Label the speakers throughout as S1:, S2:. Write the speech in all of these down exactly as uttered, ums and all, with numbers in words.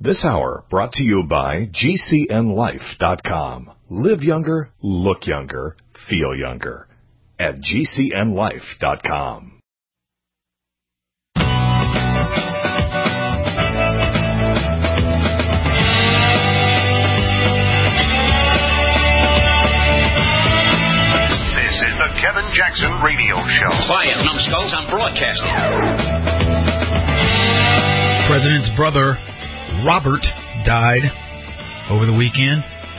S1: This hour brought to you by G C N life dot com. Live younger, look younger, feel younger at G C N life dot com.
S2: This is the Kevin Jackson Radio Show.
S3: Quiet, numbskulls, I'm broadcasting.
S4: President's brother, Robert, died over the weekend,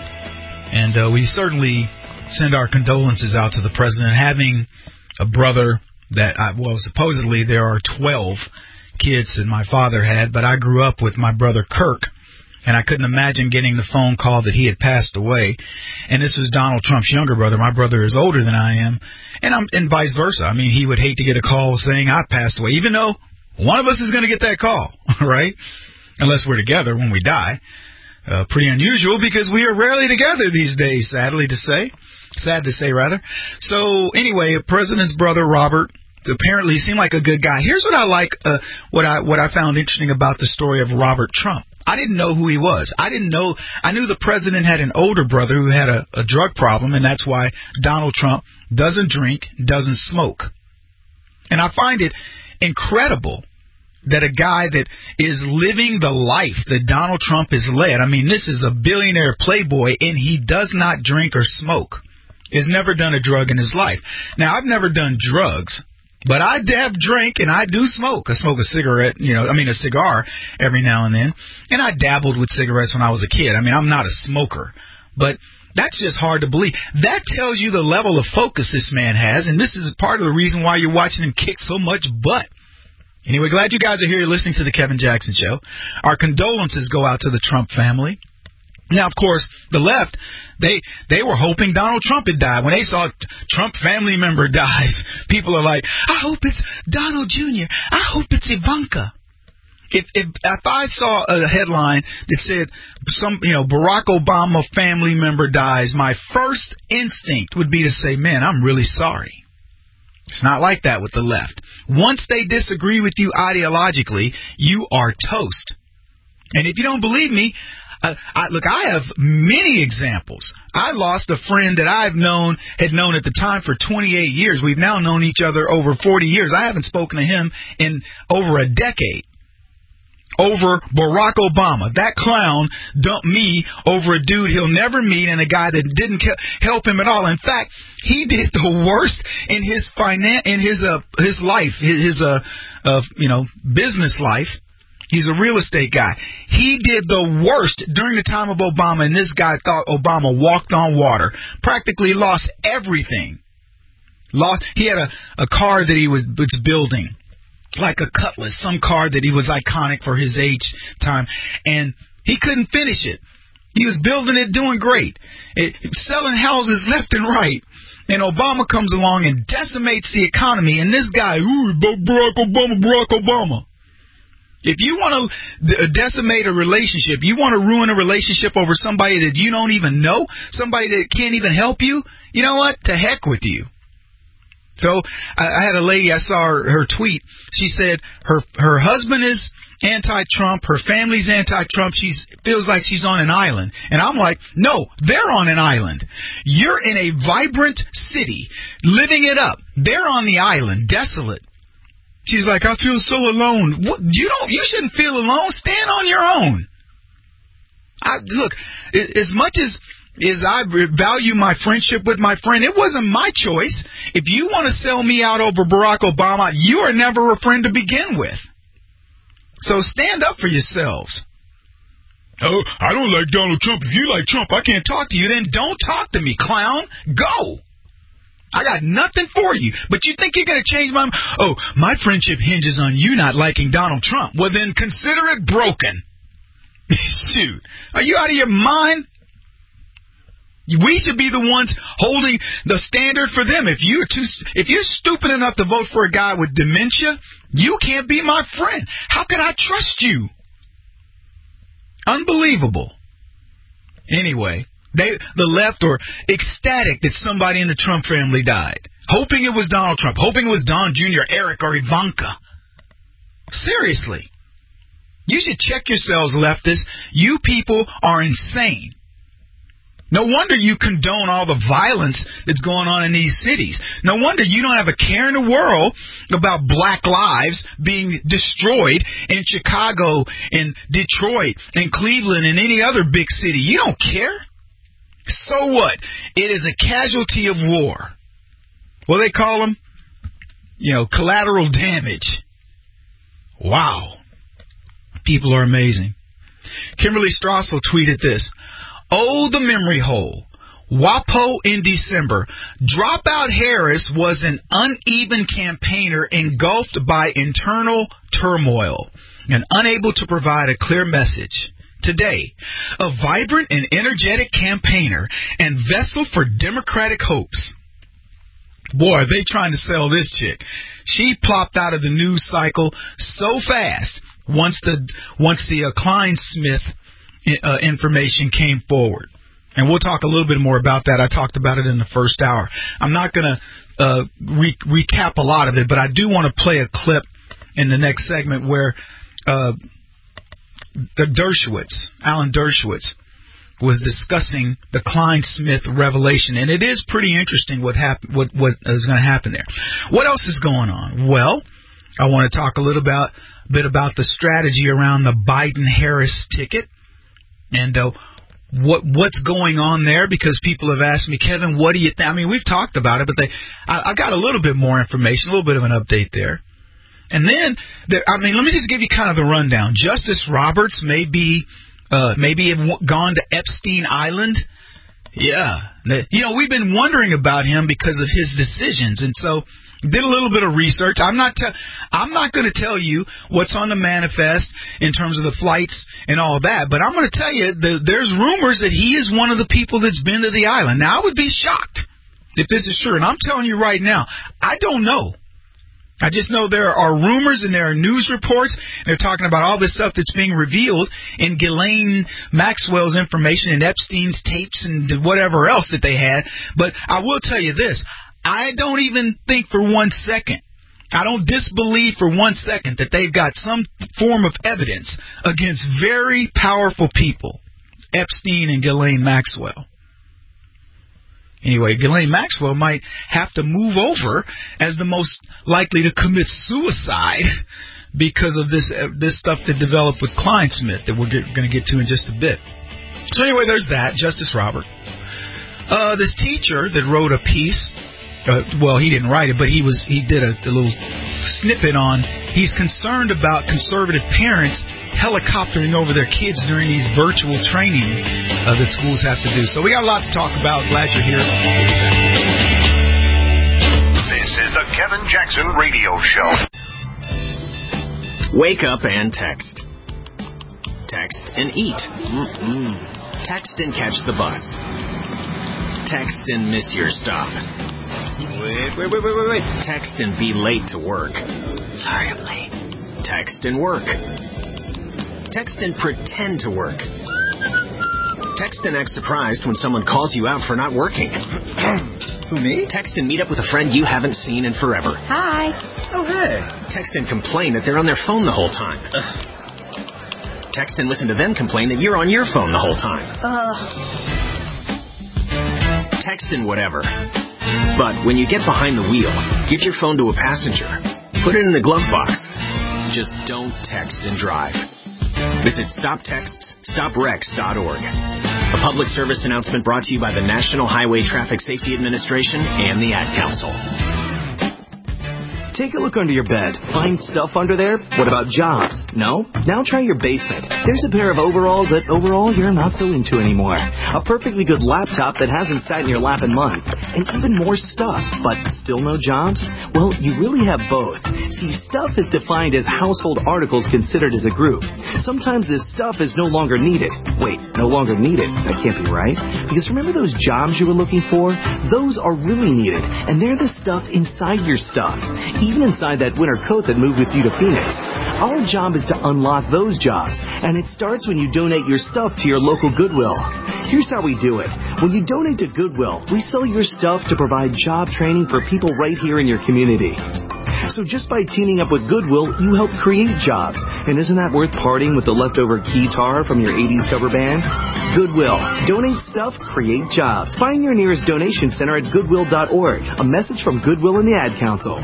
S4: and uh, we certainly send our condolences out to the president. Having a brother that, I, well, supposedly there are twelve kids that my father had, but I grew up with my brother Kirk, and I couldn't imagine getting the phone call that he had passed away. And this was Donald Trump's younger brother. My brother is older than I am, and I'm and vice versa. I mean, he would hate to get a call saying I passed away, even though one of us is going to get that call, right? Unless we're together when we die. Uh, pretty unusual because we are rarely together these days, sadly to say. Sad to say, rather. So, anyway, President's brother, Robert, apparently seemed like a good guy. Here's what I like, uh, what I what I found interesting about the story of Robert Trump. I didn't know who he was. I didn't know. I knew the president had an older brother who had a, a drug problem, and that's why Donald Trump doesn't drink, doesn't smoke. And I find it incredible that a guy that is living the life that Donald Trump has led, I mean, this is a billionaire playboy, and he does not drink or smoke. He's never done a drug in his life. Now, I've never done drugs, but I have drink and I do smoke. I smoke a cigarette, you know, I mean a cigar every now and then, and I dabbled with cigarettes when I was a kid. I mean, I'm not a smoker, but that's just hard to believe. That tells you the level of focus this man has, and this is part of the reason why you're watching him kick so much butt. Anyway, glad you guys are here listening to the Kevin Jackson Show. Our condolences go out to the Trump family. Now, of course, the left, they they were hoping Donald Trump had died. When they saw Trump family member dies, people are like, I hope it's Donald Junior I hope it's Ivanka. If, if if I saw a headline that said some, you know, Barack Obama family member dies, my first instinct would be to say, man, I'm really sorry. It's not like that with the left. Once they disagree with you ideologically, you are toast. And if you don't believe me, uh, I, look, I have many examples. I lost a friend that I've known, had known at the time for twenty-eight years. We've now known each other over forty years. I haven't spoken to him in over a decade. Over Barack Obama. That clown dumped me over a dude he'll never meet and a guy that didn't help him at all. In fact, he did the worst in his finan- in his uh, his life, his uh, uh you know business life. He's a real estate guy. He did the worst during the time of Obama, and this guy thought Obama walked on water. Practically lost everything. Lost. He had a, a car that he was, was building, like a Cutlass, some car that he was iconic for his age time, and he couldn't finish it. He was building it, doing great, it, selling houses left and right, and Obama comes along and decimates the economy, and this guy, ooh, Barack Obama, Barack Obama. If you want to d- decimate a relationship, you want to ruin a relationship over somebody that you don't even know, somebody that can't even help you, you know what? To heck with you. So I, I had a lady, I saw her, her tweet. She said her her husband is anti-Trump, her family's anti-Trump. She feels like she's on an island. And I'm like, no, they're on an island. You're in a vibrant city, living it up. They're on the island, desolate. She's like, I feel so alone. What, you don't. You shouldn't feel alone. Stand on your own. I, look, as much as... is I value my friendship with my friend. It wasn't my choice. If you want to sell me out over Barack Obama, you are never a friend to begin with. So stand up for yourselves. Oh, I don't like Donald Trump. If you like Trump, I can't talk to you. Then don't talk to me, clown. Go. I got nothing for you. But you think you're going to change my... Oh, my friendship hinges on you not liking Donald Trump. Well, then consider it broken. Shoot. Are you out of your mind? We should be the ones holding the standard for them. If you're too, if you're stupid enough to vote for a guy with dementia, you can't be my friend. How can I trust you? Unbelievable. Anyway, they the left are ecstatic that somebody in the Trump family died, hoping it was Donald Trump, hoping it was Don Junior, Eric, or Ivanka. Seriously. You should check yourselves, leftists. You people are insane. No wonder you condone all the violence that's going on in these cities. No wonder you don't have a care in the world about black lives being destroyed in Chicago, in Detroit, in Cleveland, and any other big city. You don't care. So what? It is a casualty of war. What do they call them? You know, collateral damage. Wow. People are amazing. Kimberly Strassel tweeted this. Oh, the memory hole. WAPO in December. Dropout Harris was an uneven campaigner engulfed by internal turmoil and unable to provide a clear message. Today, a vibrant and energetic campaigner and vessel for Democratic hopes. Boy, are they trying to sell this chick. She plopped out of the news cycle so fast once the once the uh, Klein-Smith uh, information came forward. And we'll talk a little bit more about that. I talked about it in the first hour. I'm not going to uh, re- recap a lot of it, but I do want to play a clip in the next segment where uh, the Dershowitz, Alan Dershowitz, was discussing the Klein-Smith revelation, and it is pretty interesting what hap- what what is going to happen there. What else is going on? Well, I want to talk a little about bit about the strategy around the Biden-Harris ticket, and uh, what what's going on there, because people have asked me, Kevin, what do you think? I mean, we've talked about it, but they I, I got a little bit more information, a little bit of an update there. And then, there, I mean, let me just give you kind of the rundown. Justice Roberts may be Uh, maybe have gone to Epstein Island. Yeah. You know, we've been wondering about him because of his decisions. And so did a little bit of research. I'm not te- I'm not going to tell you what's on the manifest in terms of the flights and all that. But I'm going to tell you that there's rumors that he is one of the people that's been to the island. Now, I would be shocked if this is true. And I'm telling you right now, I don't know. I just know there are rumors and there are news reports. They're talking about all this stuff that's being revealed in Ghislaine Maxwell's information and Epstein's tapes and whatever else that they had. But I will tell you this. I don't even think for one second, I don't disbelieve for one second that they've got some form of evidence against very powerful people, Epstein and Ghislaine Maxwell. Anyway, Ghislaine Maxwell might have to move over as the most likely to commit suicide because of this uh, this stuff that developed with Klein-Smith that we're going to get to in just a bit. So anyway, there's that, Justice Robert. Uh, this teacher that wrote a piece, uh, well, he didn't write it, but he was he did a, a little snippet on, he's concerned about conservative parents helicoptering over their kids during these virtual training uh, that schools have to do. So we got a lot to talk about. Glad you're here.
S2: This is the Kevin Jackson Radio Show.
S5: Wake up and text. Text and eat. Mm-mm. Text and catch the bus. Text and miss your stop. Wait, wait, wait, wait, wait, wait. Text and be late to work. Sorry, I'm late. Text and work. Text and pretend to work. Text and act surprised when someone calls you out for not working.
S6: Who, me?
S5: Text and meet up with a friend you haven't seen in forever.
S6: Hi. Oh, hey.
S5: Text and complain that they're on their phone the whole time.
S6: Uh.
S5: Text and listen to them complain that you're on your phone the whole time.
S6: Uh.
S5: Text and whatever. But when you get behind the wheel, give your phone to a passenger. Put it in the glove box. Just don't text and drive. Visit stop texts stop wrecks dot org. A public service announcement brought to you by the National Highway Traffic Safety Administration and the Ad Council.
S7: Take a look under your bed. Find stuff under there? What about jobs? No? Now try your basement. There's a pair of overalls that overall you're not so into anymore. A perfectly good laptop that hasn't sat in your lap in months. And even more stuff, but still no jobs? Well, you really have both. See, stuff is defined as household articles considered as a group. Sometimes this stuff is no longer needed. Wait, no longer needed? That can't be right. Because remember those jobs you were looking for? Those are really needed. And they're the stuff inside your stuff. Even inside that winter coat that moved with you to Phoenix. Our job is to unlock those jobs, and it starts when you donate your stuff to your local Goodwill. Here's how we do it. When you donate to Goodwill, we sell your stuff to provide job training for people right here in your community. So just by teaming up with Goodwill, you help create jobs. And isn't that worth partying with the leftover guitar from your eighties cover band? Goodwill. Donate stuff, create jobs. Find your nearest donation center at goodwill dot org. A message from Goodwill and the Ad Council.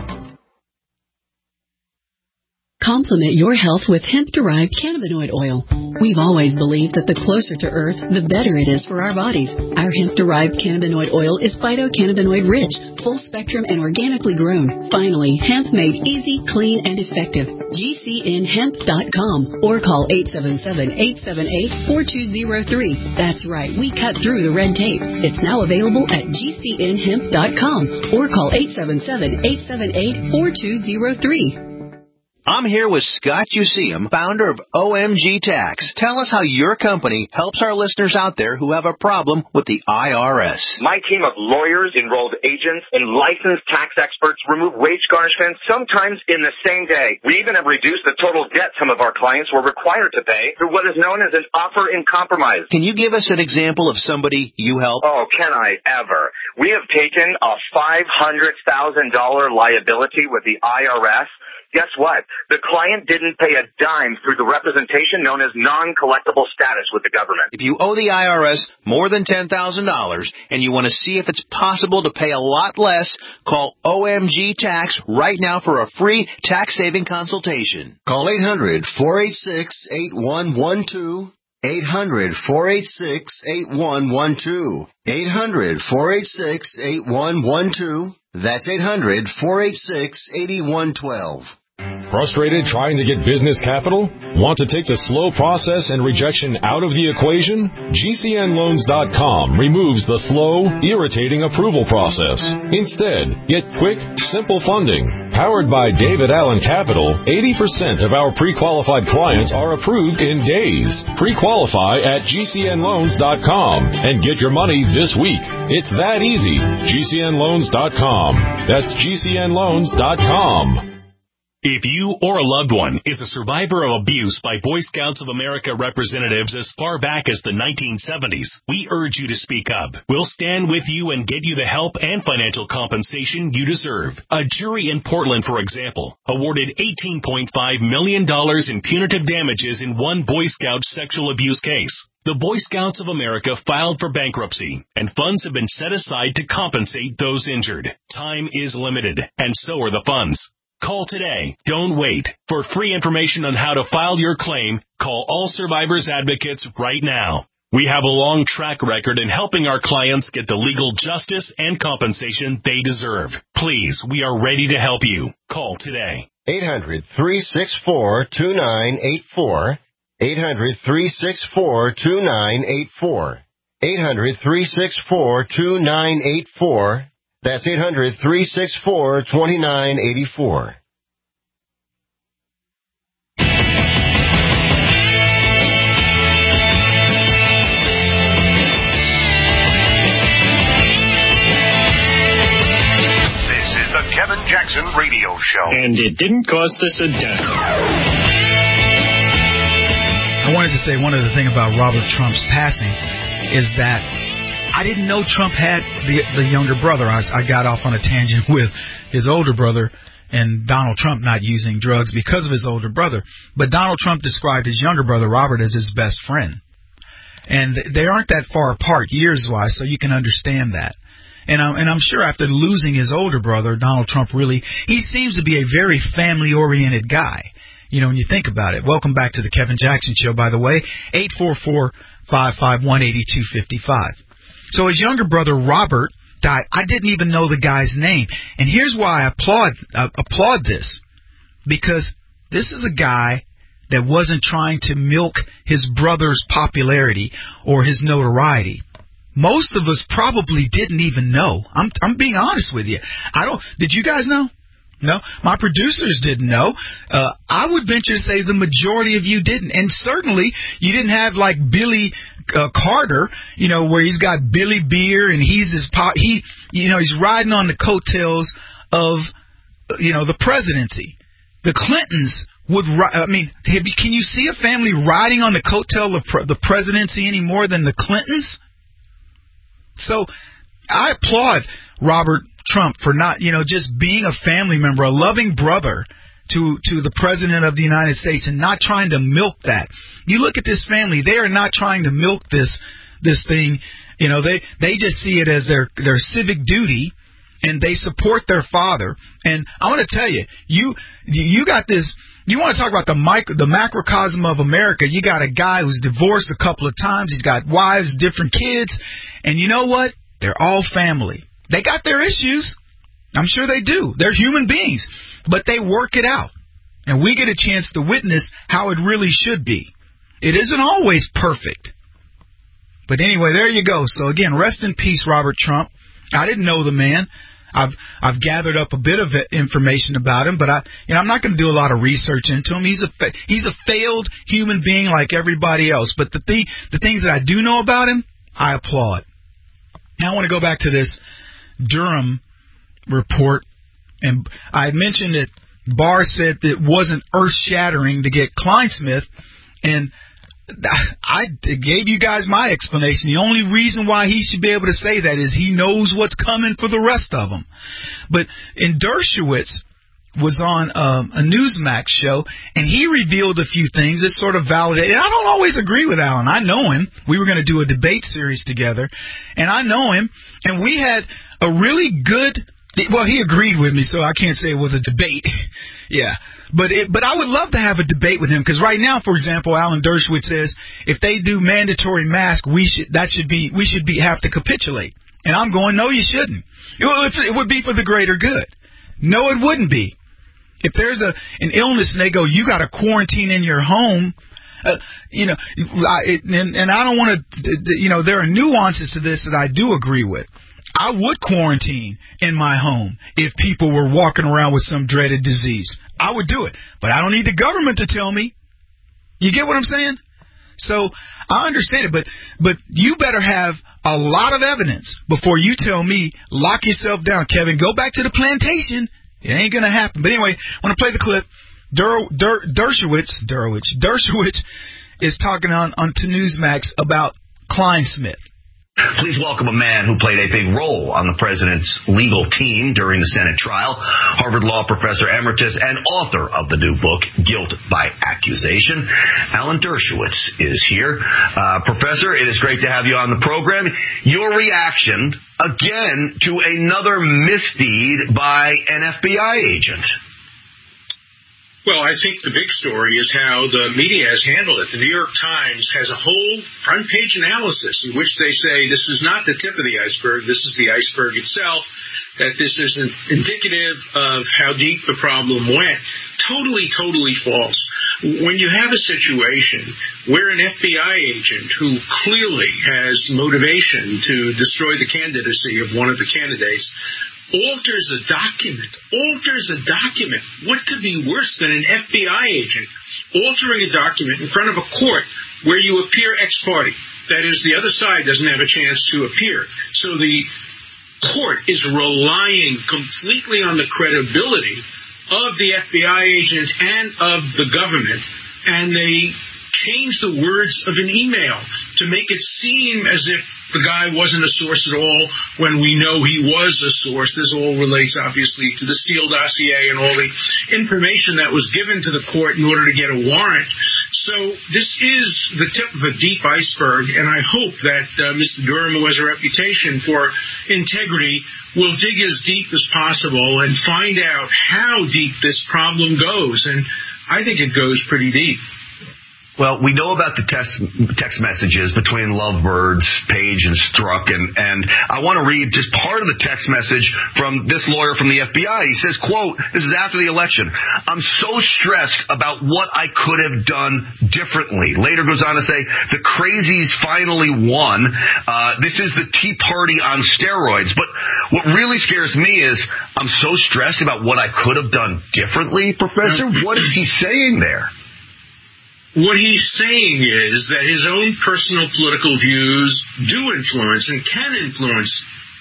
S8: Complement your health with hemp-derived cannabinoid oil. We've always believed that the closer to Earth, the better it is for our bodies. Our hemp-derived cannabinoid oil is phytocannabinoid-rich, full-spectrum, and organically grown. Finally, hemp made easy, clean, and effective. G C N hemp dot com or call eight seven seven, eight seven eight, four two zero three. That's right, we cut through the red tape. It's now available at G C N hemp dot com or call eight seven seven, eight seven eight, four two zero three.
S3: I'm here with Scott Useum, founder of O M G Tax. Tell us how your company helps our listeners out there who have a problem with the I R S.
S9: My team of lawyers, enrolled agents, and licensed tax experts remove wage garnishments sometimes in the same day. We even have reduced the total debt some of our clients were required to pay through what is known as an offer in compromise.
S3: Can you give us an example of somebody you help?
S9: Oh, can I ever? We have taken a five hundred thousand dollars liability with the I R S. Guess what? The client didn't pay a dime through the representation known as non-collectible status with the government.
S3: If you owe the I R S more than ten thousand dollars and you want to see if it's possible to pay a lot less, call O M G Tax right now for a free tax-saving consultation.
S10: Call eight hundred, four eight six, eight one one two. eight hundred, four eight six, eight one one two. eight hundred, four eight six, eight one one two. That's eight hundred, four eight six, eight one one two.
S11: Frustrated trying to get business capital? Want to take the slow process and rejection out of the equation? G C N loans dot com removes the slow, irritating approval process. Instead, get quick, simple funding. Powered by David Allen Capital, eighty percent of our pre-qualified clients are approved in days. Pre-qualify at G C N loans dot com and get your money this week. It's that easy. G C N loans dot com. That's G C N loans dot com.
S12: If you or a loved one is a survivor of abuse by Boy Scouts of America representatives as far back as the nineteen seventies, we urge you to speak up. We'll stand with you and get you the help and financial compensation you deserve. A jury in Portland, for example, awarded eighteen point five million dollars in punitive damages in one Boy Scout sexual abuse case. The Boy Scouts of America filed for bankruptcy, and funds have been set aside to compensate those injured. Time is limited, and so are the funds. Call today. Don't wait. For free information on how to file your claim, call All Survivors Advocates right now. We have a long track record in helping our clients get the legal justice and compensation they deserve. Please, we are ready to help you. Call today.
S10: eight hundred, three six four, two nine eight four. eight hundred, three six four, two nine eight four. eight hundred, three six four, two nine eight four. That's eight hundred, three six four, two nine eight four.
S2: This is the Kevin Jackson Radio Show.
S13: And it didn't cost us a dime.
S4: I wanted to say one other thing about Robert Trump's passing is that I didn't know Trump had the the younger brother. I, I got off on a tangent with his older brother and Donald Trump not using drugs because of his older brother. But Donald Trump described his younger brother, Robert, as his best friend. And they aren't that far apart years-wise, so you can understand that. And I'm, and I'm sure after losing his older brother, Donald Trump really, he seems to be a very family-oriented guy. You know, when you think about it. Welcome back to the Kevin Jackson Show, by the way. eight four four, five five one, eight two five five. So his younger brother, Robert, died. I didn't even know the guy's name. And here's why I applaud, uh, applaud this. Because this is a guy that wasn't trying to milk his brother's popularity or his notoriety. Most of us probably didn't even know. I'm, I'm being honest with you. I don't. Did you guys know? No, my producers didn't know. Uh, I would venture to say the majority of you didn't. And certainly you didn't have like Billy uh, Carter, you know, where he's got Billy Beer and he's his po- he, you know, he's riding on the coattails of, you know, the presidency. The Clintons would, I mean, have you, can you see a family riding on the coattail of pre- the presidency any more than the Clintons? So I applaud Robert Trump for not, you know, just being a family member, a loving brother to to the President of the United States and not trying to milk that. You look at this family, they are not trying to milk this this thing. You know, they, they just see it as their, their civic duty, and they support their father. And I want to tell you, you you got this, you want to talk about the micro, the macrocosm of America. You got a guy who's divorced a couple of times. He's got wives, different kids. And you know what? They're all family. They got their issues. I'm sure they do. They're human beings. But they work it out. And we get a chance to witness how it really should be. It isn't always perfect. But anyway, there you go. So again, rest in peace, Robert Trump. I didn't know the man. I've I've gathered up a bit of information about him, but I you know I'm not going to do a lot of research into him. He's a fa- he's a failed human being like everybody else. But the thing the things that I do know about him, I applaud. Now I want to go back to this Durham report, and I mentioned that Barr said that it wasn't earth-shattering to get Kleinsmith, and I gave you guys my explanation. The only reason why he should be able to say that is he knows what's coming for the rest of them. But in Dershowitz was on um, a Newsmax show, and he revealed a few things that sort of validated. I don't always agree with Alan. I know him. We were going to do a debate series together, and I know him, and we had a really good, well, he agreed with me, so I can't say it was a debate. Yeah. But it, but I would love to have a debate with him, because right now, for example, Alan Dershowitz says if they do mandatory mask, we should that should be we should be have to capitulate. And I'm going, no, you shouldn't. It, it would be for the greater good. No, it wouldn't be. If there's a an illness and they go, you got to quarantine in your home, uh, you know, I, it, and, and I don't want to, you know, there are nuances to this that I do agree with. I would quarantine in my home if people were walking around with some dreaded disease. I would do it. But I don't need the government to tell me. You get what I'm saying? So I understand it, but but you better have a lot of evidence before you tell me, lock yourself down, Kevin. Go back to the plantation. It ain't going to happen. But anyway, I want to play the clip. Der, Der, Dershowitz, Dershowitz, Dershowitz is talking on, on to Newsmax about Kleinsmith.
S14: Please welcome a man who played a big role on the president's legal team during the Senate trial, Harvard Law Professor Emeritus and author of the new book, Guilt by Accusation. Alan Dershowitz is here. Uh, Professor, it is great to have you on the program. Your reaction, again, to another misdeed by an F B I agent.
S13: Well, I think the big story is how the media has handled it. The New York Times has a whole front-page analysis in which they say this is not the tip of the iceberg, this is the iceberg itself, that this is indicative of how deep the problem went. Totally, totally false. When you have a situation where an F B I agent who clearly has motivation to destroy the candidacy of one of the candidates alters a document, alters a document. What could be worse than an F B I agent altering a document in front of a court where you appear ex parte? That is, the other side doesn't have a chance to appear. So the court is relying completely on the credibility of the F B I agent and of the government, and they change the words of an email to make it seem as if the guy wasn't a source at all when we know he was a source. This all relates, obviously, to the Steele dossier and all the information that was given to the court in order to get a warrant. So this is the tip of a deep iceberg, and I hope that uh, Mister Durham, who has a reputation for integrity, will dig as deep as possible and find out how deep this problem goes. And I think it goes pretty deep.
S14: Well, we know about the text, text messages between Lovebirds, Page, and Strzok, and, and I want to read just part of the text message from this lawyer from the F B I. He says, quote, this is after the election, I'm so stressed about what I could have done differently. Later goes on to say, the crazies finally won. Uh, this is the Tea Party on steroids. But what really scares me is I'm so stressed about what I could have done differently, Professor. What is he saying there?
S13: What he's saying is that his own personal political views do influence and can influence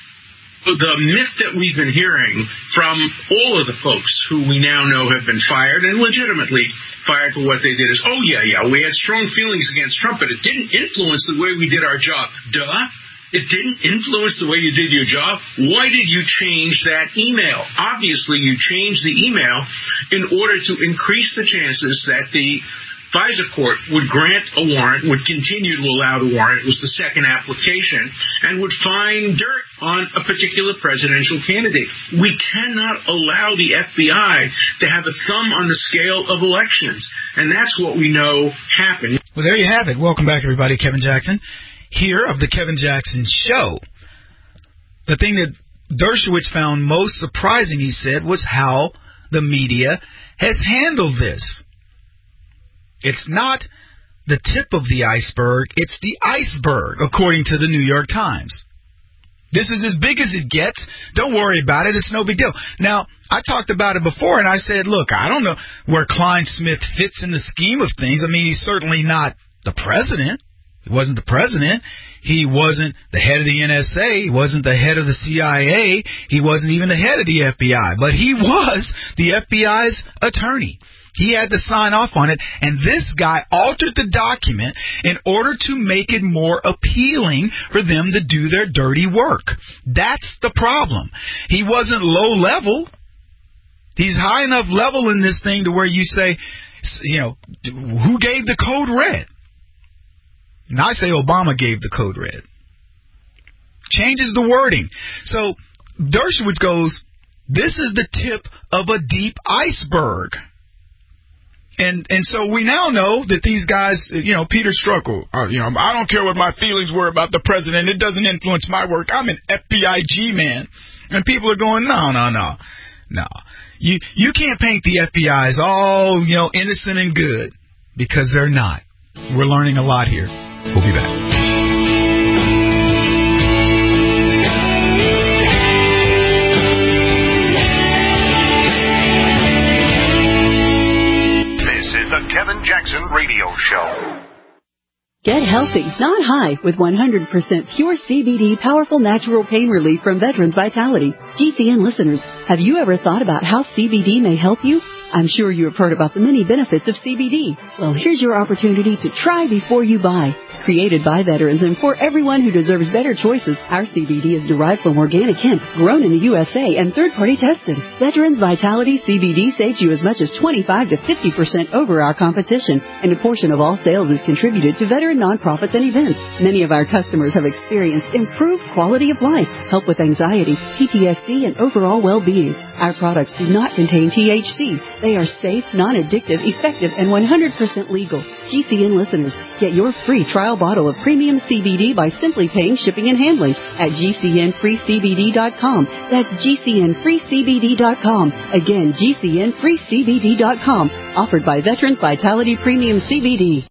S13: the myth that we've been hearing from all of the folks who we now know have been fired and legitimately fired for what they did is, oh, yeah, yeah, we had strong feelings against Trump, but it didn't influence the way we did our job. Duh. It didn't influence the way you did your job. Why did you change that email? Obviously, you changed the email in order to increase the chances that the FISA court would grant a warrant, would continue to allow the warrant. It was the second application, and would find dirt on a particular presidential candidate. We cannot allow the F B I to have a thumb on the scale of elections, and that's what we know happened.
S4: Well, there you have it. Welcome back, everybody. Kevin Jackson here of the Kevin Jackson Show. The thing that Dershowitz found most surprising, he said, was how the media has handled this. It's not the tip of the iceberg, it's the iceberg, according to the New York Times. This is as big as it gets. Don't worry about it. It's no big deal. Now, I talked about it before, and I said, look, I don't know where Klein Smith fits in the scheme of things. I mean, he's certainly not the president. He wasn't the president. He wasn't the head of the N S A. He wasn't the head of the C I A. He wasn't even the head of the F B I. But he was the F B I's attorney. He had to sign off on it, and this guy altered the document in order to make it more appealing for them to do their dirty work. That's the problem. He wasn't low level. He's high enough level in this thing to where you say, you know, who gave the code red? And I say Obama gave the code red. Changes the wording. So Dershowitz goes, this is the tip of a deep iceberg. And and so we now know that these guys, you know, Peter Strzok, uh, you know, I don't care what my feelings were about the president. It doesn't influence my work. I'm an F B I G man. And people are going, no, no, no, no. You you can't paint the F B I as all, you know, innocent and good, because they're not. We're learning a lot here. We'll be back.
S2: The Kevin Jackson Radio Show.
S8: Get healthy, not high, with one hundred percent pure C B D powerful natural pain relief from Veterans Vitality. G C N listeners, have you ever thought about how C B D may help you? I'm sure you have heard about the many benefits of C B D. Well, here's your opportunity to try before you buy. Created by veterans and for everyone who deserves better choices, our C B D is derived from organic hemp, grown in the U S A and third-party tested. Veterans Vitality C B D saves you as much as twenty-five to fifty percent over our competition, and a portion of all sales is contributed to veteran nonprofits and events. Many of our customers have experienced improved quality of life, help with anxiety, P T S D, and overall well-being. Our products do not contain T H C. They are safe, non-addictive, effective, and one hundred percent legal. G C N listeners, get your free trial bottle of premium C B D by simply paying shipping and handling at G C N free C B D dot com. That's G C N free C B D dot com. Again, G C N free C B D dot com. Offered by Veterans Vitality Premium C B D.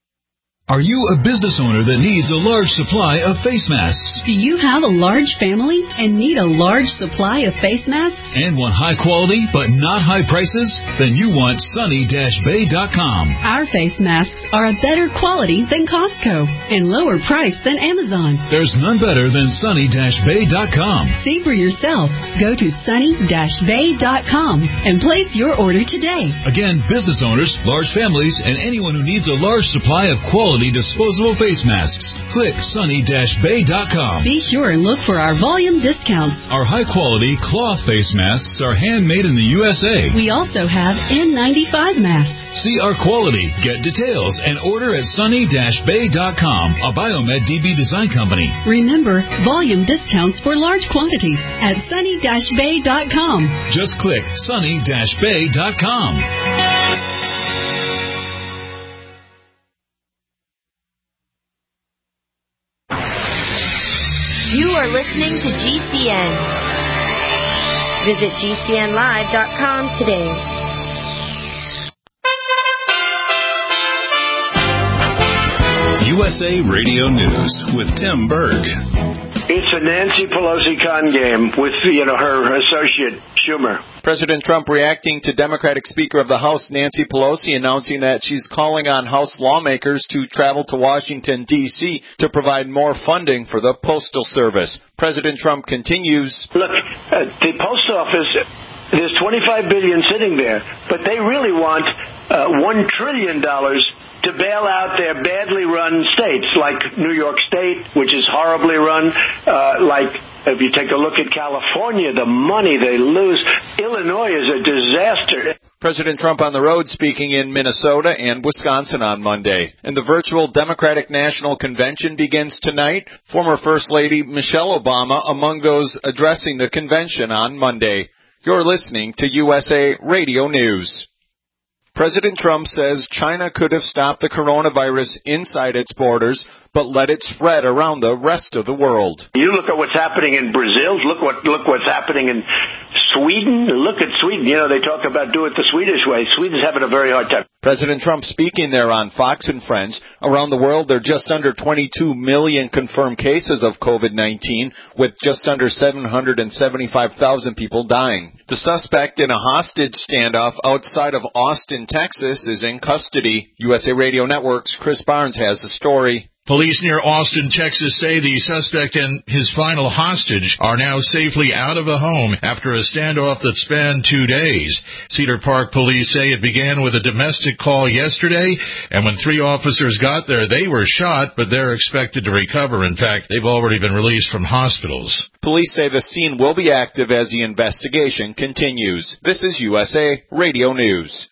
S15: Are you a business owner that needs a large supply of face masks?
S8: Do you have a large family and need a large supply of face masks?
S15: And want high quality but not high prices? Then you want Sunny Bay dot com.
S8: Our face masks are a better quality than Costco and lower price than Amazon.
S15: There's none better than Sunny Bay dot com.
S8: See for yourself. Go to Sunny Bay dot com and place your order today.
S15: Again, business owners, large families, and anyone who needs a large supply of quality disposable face masks. Click Sunny Bay dot com.
S8: Be sure and look for our volume discounts.
S15: Our high-quality cloth face masks are handmade in the U S A.
S8: We also have N ninety-five masks.
S15: See our quality, get details, and order at Sunny Bay dot com, a Biomed D B design company.
S8: Remember, volume discounts for large quantities at Sunny Bay dot com.
S15: Just click Sunny Bay dot com.
S16: You are listening to G C N. Visit G C N live dot com today.
S1: U S A Radio News with Tim Berg.
S17: It's a Nancy Pelosi con game with, you know, her associate Schumer.
S18: President Trump reacting to Democratic Speaker of the House Nancy Pelosi announcing that she's calling on House lawmakers to travel to Washington, D C to provide more funding for the Postal Service. President Trump continues.
S17: Look, uh, the Post Office, there's twenty-five billion dollars sitting there, but they really want uh, one trillion dollars to bail out their badly run states, like New York State, which is horribly run, uh, like if you take a look at California, the money they lose. Illinois is a disaster.
S18: President Trump on the road speaking in Minnesota and Wisconsin on Monday. And the virtual Democratic National Convention begins tonight. Former First Lady Michelle Obama among those addressing the convention on Monday. You're listening to U S A Radio News. President Trump says China could have stopped the coronavirus inside its borders, but let it spread around the rest of the world.
S17: You look at what's happening in Brazil. Look what look what's happening in Sweden. Look at Sweden. You know, they talk about do it the Swedish way. Sweden's having a very hard time.
S18: President Trump speaking there on Fox and Friends. Around the world, there are just under twenty-two million confirmed cases of COVID nineteen, with just under seven hundred seventy-five thousand people dying. The suspect in a hostage standoff outside of Austin, Texas, is in custody. U S A Radio Network's Chris Barnes has the story.
S19: Police near Austin, Texas say the suspect and his final hostage are now safely out of a home after a standoff that spanned two days. Cedar Park police say it began with a domestic call yesterday, and when three officers got there, they were shot, but they're expected to recover. In fact, they've already been released from hospitals.
S18: Police say the scene will be active as the investigation continues. This is U S A Radio News.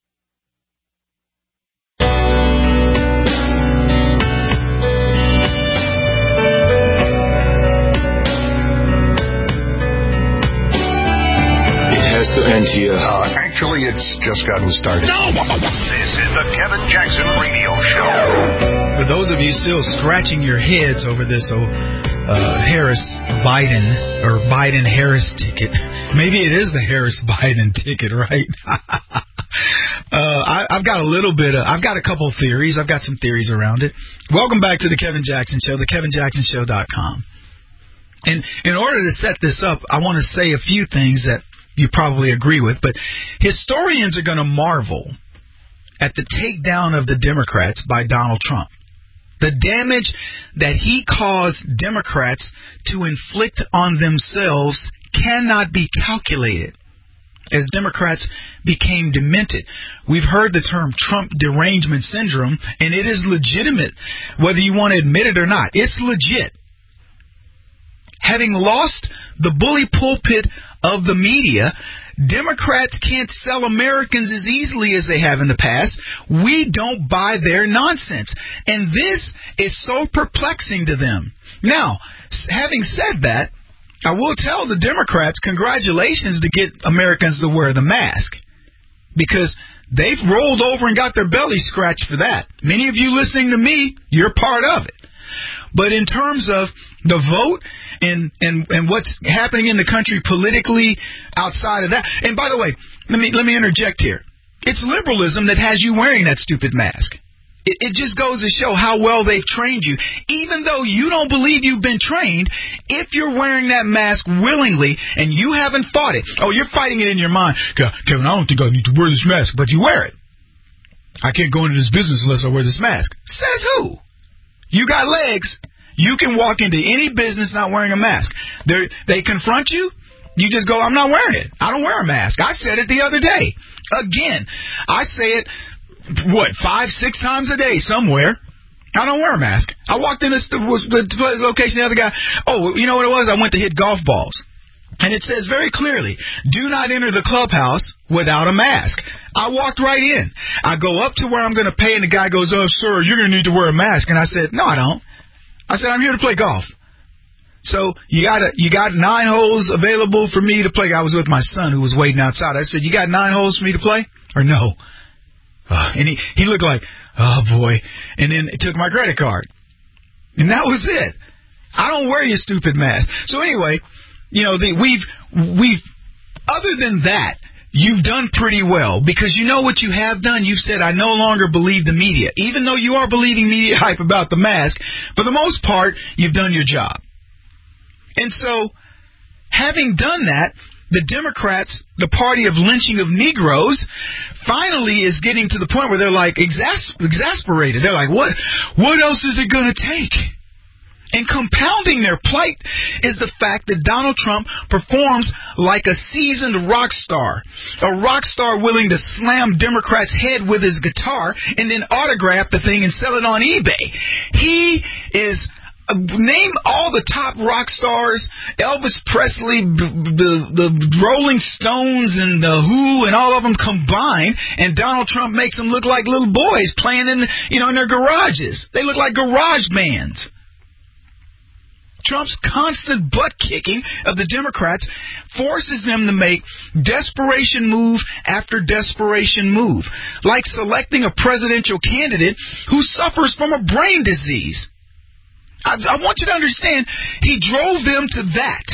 S2: Has to end here. Uh, actually, it's just gotten started. No! This is the Kevin Jackson Radio Show.
S4: For those of you still scratching your heads over this oh, uh, Harris-Biden or Biden-Harris ticket, maybe it is the Harris-Biden ticket, right? uh, I, I've got a little bit of, I've got a couple theories. I've got some theories around it. Welcome back to the Kevin Jackson Show, the kevin jackson show dot com. And in order to set this up, I want to say a few things that you probably agree with, but historians are going to marvel at the takedown of the Democrats by Donald Trump. The damage that he caused Democrats to inflict on themselves cannot be calculated as Democrats became demented. We've heard the term Trump derangement syndrome, and it is legitimate, whether you want to admit it or not. It's legit. Having lost the bully pulpit of the media, Democrats can't sell Americans as easily as they have in the past. We don't buy their nonsense. And this is so perplexing to them. Now, having said that, I will tell the Democrats congratulations to get Americans to wear the mask, because they've rolled over and got their belly scratched for that. Many of you listening to me, you're part of it. But in terms of the vote and, and, and what's happening in the country politically outside of that, and by the way, let me let me interject here. It's liberalism that has you wearing that stupid mask. It, it just goes to show how well they've trained you. Even though you don't believe you've been trained, if you're wearing that mask willingly and you haven't fought it, oh, you're fighting it in your mind. Kevin, I don't think I need to wear this mask, but you wear it. I can't go into this business unless I wear this mask. Says who? You got legs. You can walk into any business not wearing a mask. They're, they confront you. You just go, I'm not wearing it. I don't wear a mask. I said it the other day. Again, I say it, what, five, six times a day somewhere. I don't wear a mask. I walked in this, the location, the other guy, oh, you know what it was? I went to hit golf balls. And it says very clearly, do not enter the clubhouse without a mask. I walked right in. I go up to where I'm going to pay, and the guy goes, oh, sir, you're going to need to wear a mask. And I said, no, I don't. I said, I'm here to play golf. So you got a, you got nine holes available for me to play. I was with my son who was waiting outside. I said, you got nine holes for me to play or no? Uh, and he, he looked like, oh, boy. And then it took my credit card. And that was it. I don't wear your stupid mask. So anyway, you know, the, we've, we've, other than that, you've done pretty well, because you know what you have done. You've said, I no longer believe the media. Even though you are believing media hype about the mask, for the most part, you've done your job. And so, having done that, the Democrats, the party of lynching of Negroes, finally is getting to the point where they're like exas- exasperated. They're like, what, what else is it going to take? And compounding their plight is the fact that Donald Trump performs like a seasoned rock star, a rock star willing to slam Democrats' head with his guitar and then autograph the thing and sell it on eBay. He is... Uh, name all the top rock stars, Elvis Presley, b- b- the Rolling Stones, and the Who, and all of them combined, and Donald Trump makes them look like little boys playing in, you know, in their garages. They look like garage bands. Trump's constant butt-kicking of the Democrats forces them to make desperation move after desperation move, like selecting a presidential candidate who suffers from a brain disease. I, I want you to understand, he drove them to that.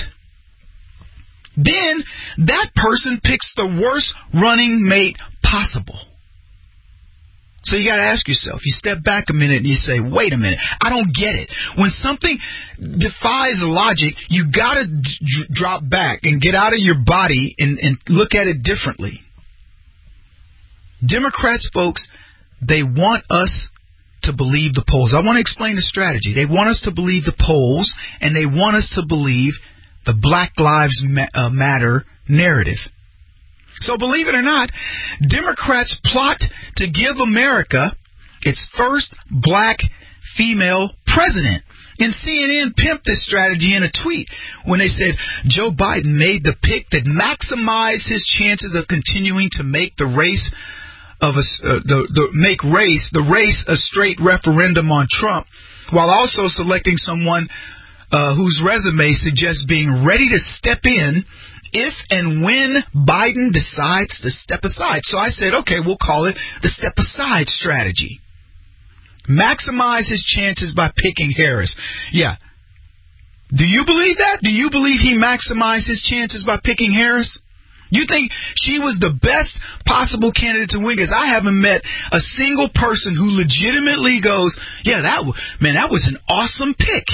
S4: Then that person picks the worst running mate possible. So you got to ask yourself, you step back a minute and you say, wait a minute, I don't get it. When something defies logic, you got to d- drop back and get out of your body and, and look at it differently. Democrats, folks, they want us to believe the polls. I want to explain the strategy. They want us to believe the polls, and they want us to believe the Black Lives Matter narrative. So believe it or not, Democrats plot to give America its first black female president. And C N N pimped this strategy in a tweet when they said Joe Biden made the pick that maximized his chances of continuing to make the race of a, uh, the, the make race the race a straight referendum on Trump, while also selecting someone uh, whose resume suggests being ready to step in if and when Biden decides to step aside. So I said, okay, we'll call it the step aside strategy. Maximize his chances by picking Harris. Yeah. Do you believe that? Do you believe he maximized his chances by picking Harris? You think she was the best possible candidate to win? Because I haven't met a single person who legitimately goes, yeah, that man, that was an awesome pick.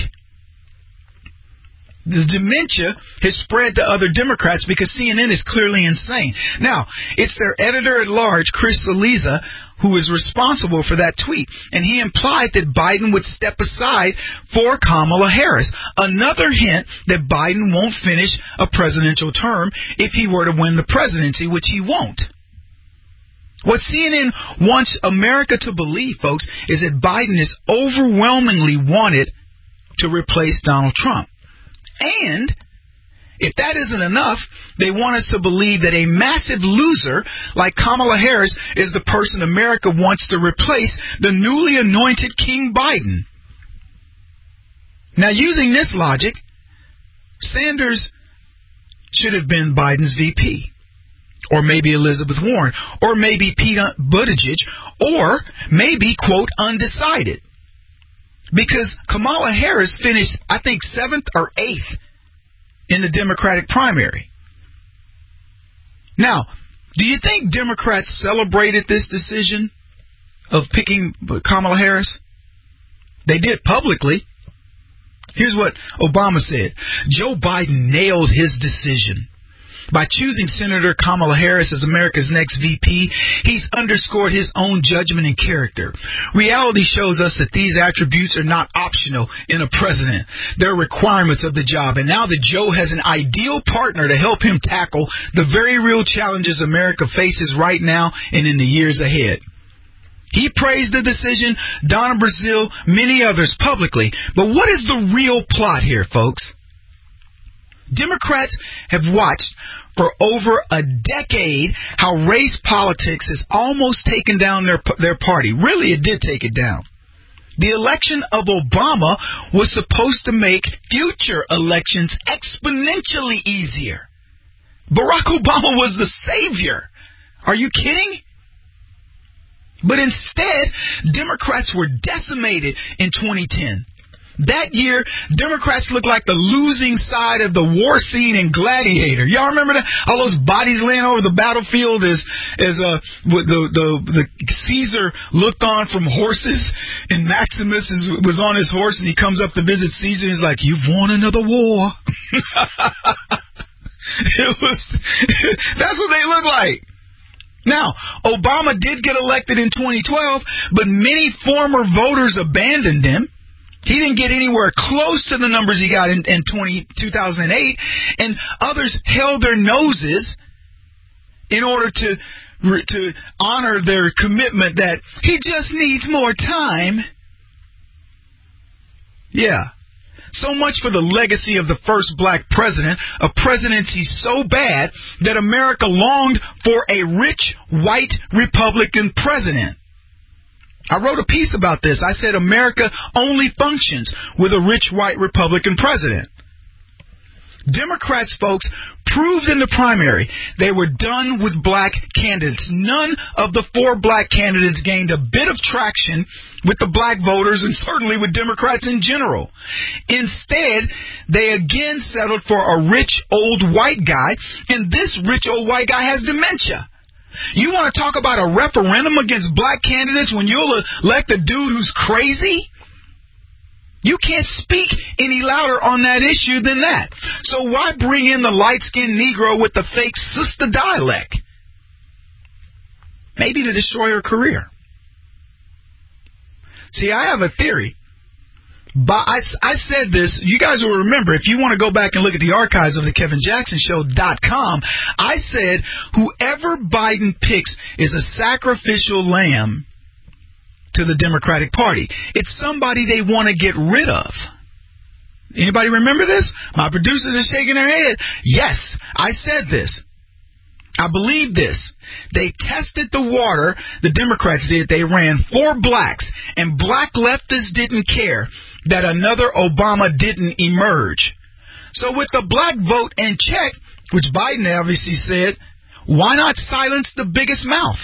S4: The dementia has spread to other Democrats because C N N is clearly insane. Now, it's their editor-at-large, Chris Cillizza, who is responsible for that tweet. And he implied that Biden would step aside for Kamala Harris. Another hint that Biden won't finish a presidential term if he were to win the presidency, which he won't. What C N N wants America to believe, folks, is that Biden is overwhelmingly wanted to replace Donald Trump. And if that isn't enough, they want us to believe that a massive loser like Kamala Harris is the person America wants to replace the newly anointed King Biden. Now, using this logic, Sanders should have been Biden's V P. Or maybe Elizabeth Warren. Or maybe Pete Buttigieg. Or maybe, quote, undecided. Because Kamala Harris finished, I think, seventh or eighth in the Democratic primary. Now, do you think Democrats celebrated this decision of picking Kamala Harris? They did publicly. Here's what Obama said. Joe Biden nailed his decision. By choosing Senator Kamala Harris as America's next V P, he's underscored his own judgment and character. Reality shows us that these attributes are not optional in a president. They're requirements of the job. And now that Joe has an ideal partner to help him tackle the very real challenges America faces right now and in the years ahead. He praised the decision, Donna Brazile, many others publicly. But what is the real plot here, folks? Democrats have watched for over a decade how race politics has almost taken down their their party. Really, it did take it down. The election of Obama was supposed to make future elections exponentially easier. Barack Obama was the savior. Are you kidding? But instead, Democrats were decimated in twenty ten. That year, Democrats looked like the losing side of the war scene in Gladiator. Y'all remember that? All those bodies laying over the battlefield as as uh, the, the the Caesar looked on from horses, and Maximus is, was on his horse, and he comes up to visit Caesar, and he's like, "You've won another war." It was that's what they look like. Now, Obama did get elected in twenty twelve, but many former voters abandoned him. He didn't get anywhere close to the numbers he got in, in twenty, two thousand eight, and others held their noses in order to to honor their commitment that he just needs more time. Yeah. So much for the legacy of the first black president, a presidency so bad that America longed for a rich, white Republican president. I wrote a piece about this. I said America only functions with a rich, white Republican president. Democrats, folks, proved in the primary they were done with black candidates. None of the four black candidates gained a bit of traction with the black voters and certainly with Democrats in general. Instead, they again settled for a rich old white guy, and this rich old white guy has dementia. You want to talk about a referendum against black candidates when you'll elect a dude who's crazy? You can't speak any louder on that issue than that. So why bring in the light-skinned Negro with the fake sister dialect? Maybe to destroy her career. See, I have a theory. But I, I said this, you guys will remember, if you want to go back and look at the archives of the Kevin Jackson Show dot com, I said whoever Biden picks is a sacrificial lamb to the Democratic Party. It's somebody they want to get rid of. Anybody remember this? My producers are shaking their head. Yes, I said this. I believe this. They tested the water, the Democrats did. They ran four blacks, and black leftists didn't care that another Obama didn't emerge. So with the black vote in check, which Biden obviously said, why not silence the biggest mouth?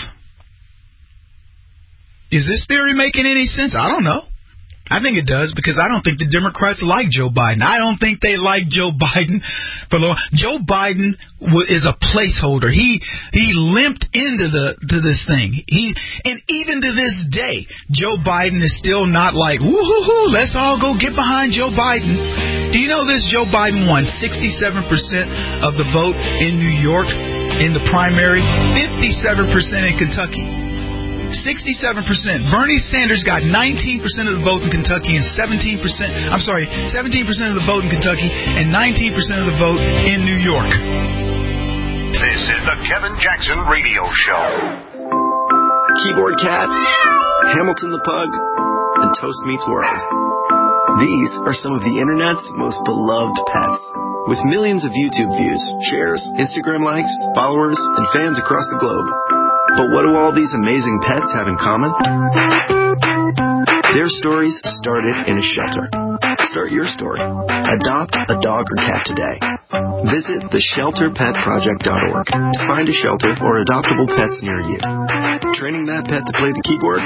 S4: Is this theory making any sense? I don't know. I think it does, because I don't think the Democrats like Joe Biden. I don't think they like Joe Biden for long. Joe Biden w- is a placeholder. He he limped into the to this thing. He and even to this day, Joe Biden is still not like, woo-hoo-hoo, let's all go get behind Joe Biden. Do you know this? Joe Biden won sixty-seven percent of the vote in New York in the primary, fifty-seven percent in Kentucky. sixty-seven percent. Bernie Sanders got nineteen percent of the vote in Kentucky and seventeen percent, I'm sorry, seventeen percent of the vote in Kentucky and nineteen percent of the vote in New York.
S2: This is the Kevin Jackson Radio Show.
S7: Keyboard Cat, Hamilton the Pug, and Toast Meets World. These are some of the internet's most beloved pets. With millions of YouTube views, shares, Instagram likes, followers, and fans across the globe. But what do all these amazing pets have in common? Their stories started in a shelter. Start your story. Adopt a dog or cat today. Visit the shelter pet project dot org to find a shelter or adoptable pets near you. Training that pet to play the keyboard?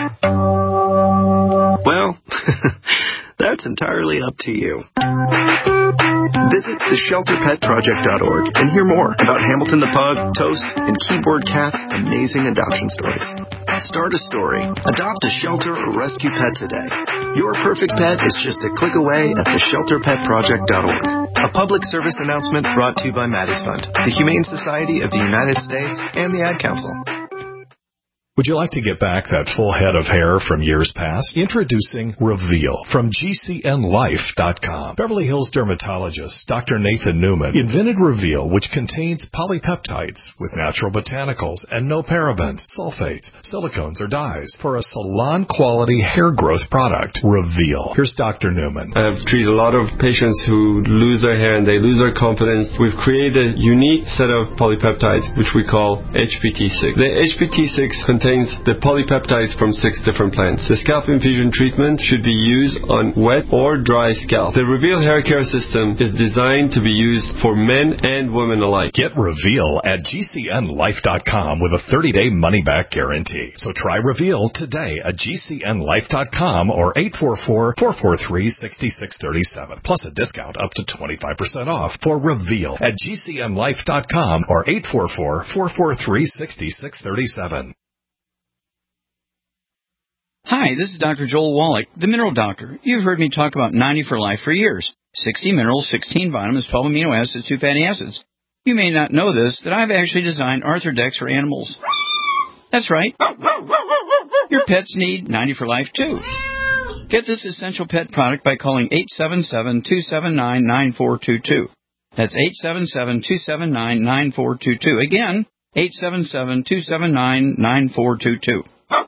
S7: Well, that's entirely up to you. Visit the shelter pet project dot org and hear more about Hamilton the Pug, Toast, and Keyboard Cat's amazing adoption stories. Start a story. Adopt a shelter or rescue pet today. Your perfect pet is just a click away at the shelter pet project dot org. A public service announcement brought to you by Maddie's Fund, the Humane Society of the United States, and the Ad Council.
S1: Would you like to get back that full head of hair from years past? Introducing Reveal from G C N life dot com. Beverly Hills dermatologist Doctor Nathan Newman invented Reveal, which contains polypeptides with natural botanicals and no parabens, sulfates, silicones, or dyes for a salon-quality hair growth product. Reveal. Here's Doctor Newman.
S20: I've treated a lot of patients who lose their hair and they lose their confidence. We've created a unique set of polypeptides, which we call H P T six. The H P T six contains the polypeptides from six different plants. The scalp infusion treatment should be used on wet or dry scalp. The Reveal hair care system is designed to be used for men and women alike.
S1: Get Reveal at G C N life dot com with a thirty-day money-back guarantee. So try Reveal today at G C N life dot com or eight four four, four four three, six six three seven. Plus a discount up to twenty-five percent off for Reveal at G C N life dot com or eight four four, four four three, six six three seven.
S21: Hi, this is Doctor Joel Wallach, the Mineral Doctor. You've heard me talk about ninety for Life for years. sixty minerals, sixteen vitamins, twelve amino acids, two fatty acids. You may not know this, that I've actually designed Arthrodex for animals. That's right. Your pets need ninety for Life, too. Get this essential pet product by calling eight seven seven, two seven nine, nine four two two. That's eight seven seven, two seven nine, nine four two two. Again, eight seven seven, two seven nine, nine four two two.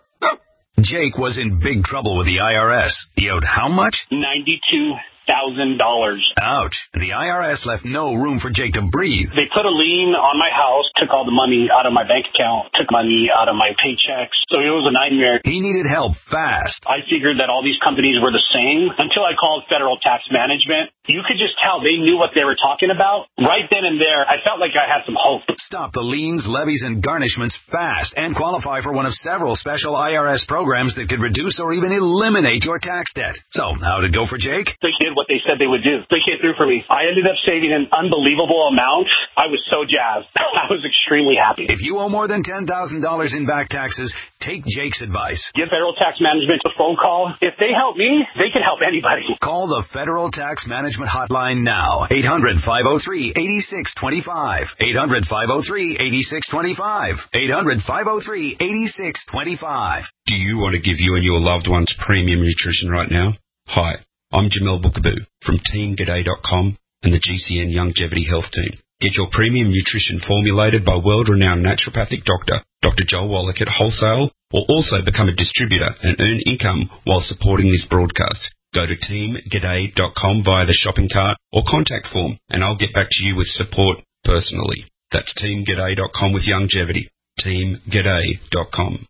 S12: Jake was in big trouble with the I R S. He owed how much?
S6: ninety-two thousand dollars.
S12: Ouch. The I R S left no room for Jake to breathe.
S6: They put a lien on my house, took all the money out of my bank account, took money out of my paychecks. So it was a nightmare.
S12: He needed help fast.
S6: I figured that all these companies were the same until I called Federal Tax Management. You could just tell they knew what they were talking about. Right then and there, I felt like I had some hope.
S12: Stop the liens, levies, and garnishments fast and qualify for one of several special I R S programs that could reduce or even eliminate your tax debt. So, how did it go for Jake?
S6: They did what they said they would do. They came through for me. I ended up saving an unbelievable amount. I was so jazzed. I was extremely happy.
S12: If you owe more than ten thousand dollars in back taxes, take Jake's advice.
S6: Give Federal Tax Management a phone call. If they help me, they can help anybody.
S12: Call the Federal Tax Management Hotline now. eight hundred, five oh three, eight six two five. eight hundred, five oh three, eight six two five. eight hundred, five oh three, eight six two five.
S22: Do you want to give you and your loved ones premium nutrition right now? Hi, I'm Jamel Bookaboo from Team G'day dot com and the G C N Longevity Health Team. Get your premium nutrition formulated by world-renowned naturopathic doctor, Doctor Joel Wallach at wholesale, or also become a distributor and earn income while supporting this broadcast. Go to Team G'day dot com via the shopping cart or contact form, and I'll get back to you with support personally. That's Team G'day dot com with longevity. Team G'day dot com.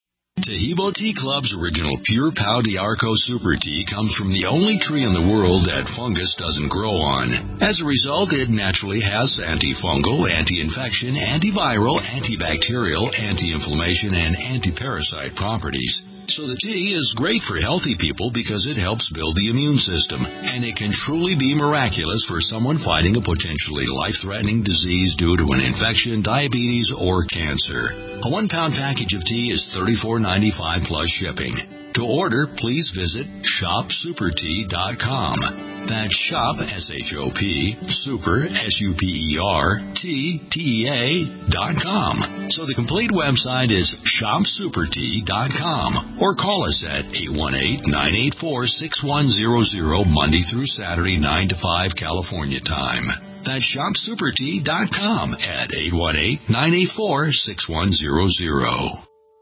S15: Tahibo Tea Club's original Pure Pau D'Arco Super Tea comes from the only tree in the world that fungus doesn't grow on. As a result, it naturally has antifungal, anti-infection, antiviral, antibacterial, anti-inflammation, and anti-parasite properties. So the tea is great for healthy people because it helps build the immune system, and it can truly be miraculous for someone fighting a potentially life-threatening disease due to an infection, diabetes, or cancer. A one-pound package of tea is thirty-four ninety-five plus shipping. To order, please visit shop super tea dot com. That's shop, S H O P, super, S U P E R, T, T E A, dot com. So the complete website is shop super tea dot com. Or call us at eight one eight, nine eight four, six one zero zero, Monday through Saturday, nine to five California time. That's shop super tea dot com at eight one eight, nine eight four, six one zero zero.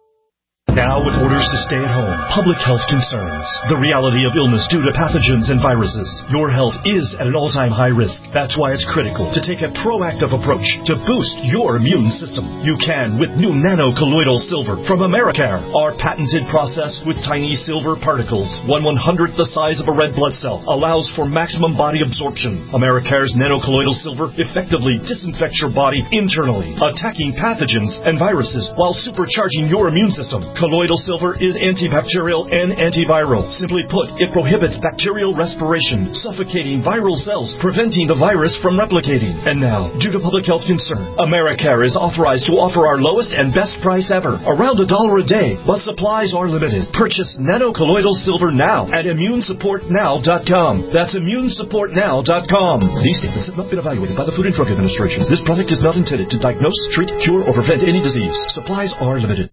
S1: Now, with orders to stay at home, public health concerns, the reality of illness due to pathogens and viruses, your health is at an all-time high risk. That's why it's critical to take a proactive approach to boost your immune system. You can with new nano-colloidal silver from Americare. Our patented process with tiny silver particles, one one-hundredth the size of a red blood cell, allows for maximum body absorption. Americare's nano-colloidal silver effectively disinfects your body internally, attacking pathogens and viruses while supercharging your immune system. Colloidal silver is antibacterial and antiviral. Simply put, it prohibits bacterial respiration, suffocating viral cells, preventing the virus from replicating. And now, due to public health concern, Americare is authorized to offer our lowest and best price ever, around a dollar a day, but supplies are limited. Purchase nano-colloidal silver now at immune support now dot com. That's immune support now dot com. These statements have not been evaluated by the Food and Drug Administration. This product is not intended to diagnose, treat, cure, or prevent any disease. Supplies are limited.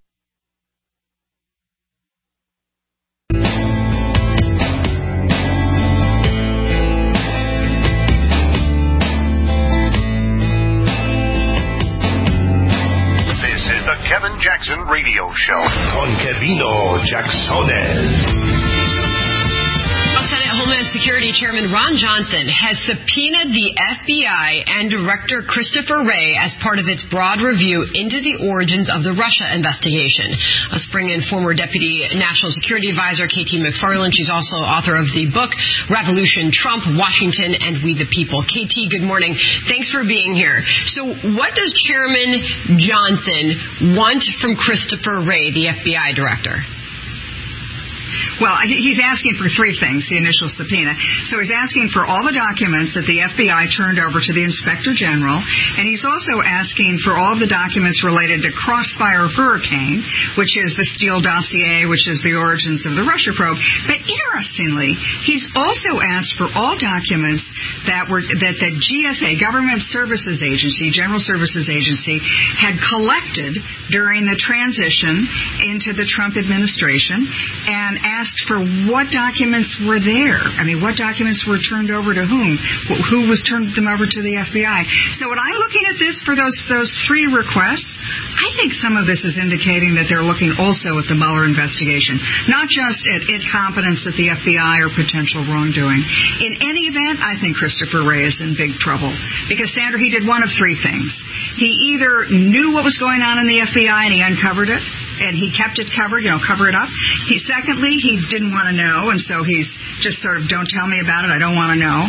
S2: Kevin Jackson Radio Show con Kevino Jacksones.
S23: Senate Homeland Security Chairman Ron Johnson has subpoenaed the F B I and Director Christopher Wray as part of its broad review into the origins of the Russia investigation. Let's bring in former Deputy National Security Advisor K T McFarland. She's also author of the book Revolution, Trump, Washington, and We the People. K T, good morning. Thanks for being here. So what does Chairman Johnson want from Christopher Wray, the F B I Director?
S24: Well, he's asking for three things, the initial subpoena. So he's asking for all the documents that the F B I turned over to the Inspector General, and he's also asking for all the documents related to Crossfire Hurricane, which is the Steele dossier, which is the origins of the Russia probe. But interestingly, he's also asked for all documents that were that the G S A, Government Services Agency, General Services Agency, had collected during the transition into the Trump administration, and asked for what documents were there. I mean, what documents were turned over to whom? Who was turned them over to the F B I? So when I'm looking at this for those those three requests, I think some of this is indicating that they're looking also at the Mueller investigation, not just at incompetence at the F B I or potential wrongdoing. In any event, I think Christopher Wray is in big trouble because, Sandra, he did one of three things. He either knew what was going on in the F B I and he uncovered it, and he kept it covered, you know, cover it up. He, secondly, he didn't want to know, and so he's just sort of, don't tell me about it, I don't want to know.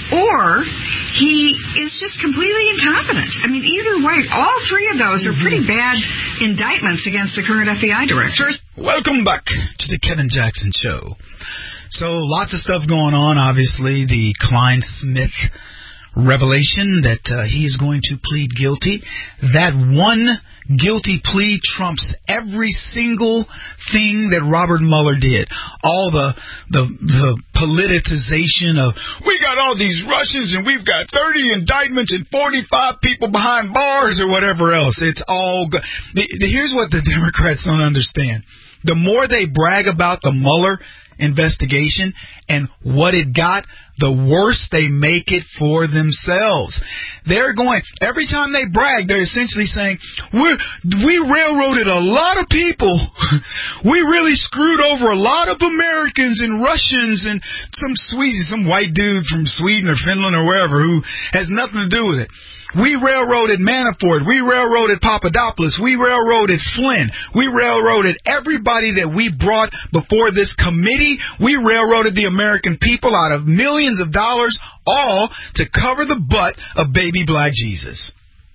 S24: Or he is just completely incompetent. I mean, either way, all three of those are pretty bad indictments against the current F B I director.
S4: Welcome back to the Kevin Jackson Show. So lots of stuff going on, obviously. The Klein Smith revelation that uh, he is going to plead guilty. That one guilty plea trumps every single thing that Robert Mueller did. All the the the politicization of, we got all these Russians and we've got thirty indictments and forty-five people behind bars or whatever else. It's all good. Here's what the Democrats don't understand. The more they brag about the Mueller investigation and what it got, the worse they make it for themselves. They're going, every time they brag, they're essentially saying, We're, we railroaded a lot of people. We really screwed over a lot of Americans and Russians and some Swedes, some white dude from Sweden or Finland or wherever who has nothing to do with it. We railroaded Manafort. We railroaded Papadopoulos. We railroaded Flynn. We railroaded everybody that we brought before this committee. We railroaded the American people out of millions of dollars, all to cover the butt of baby black Jesus.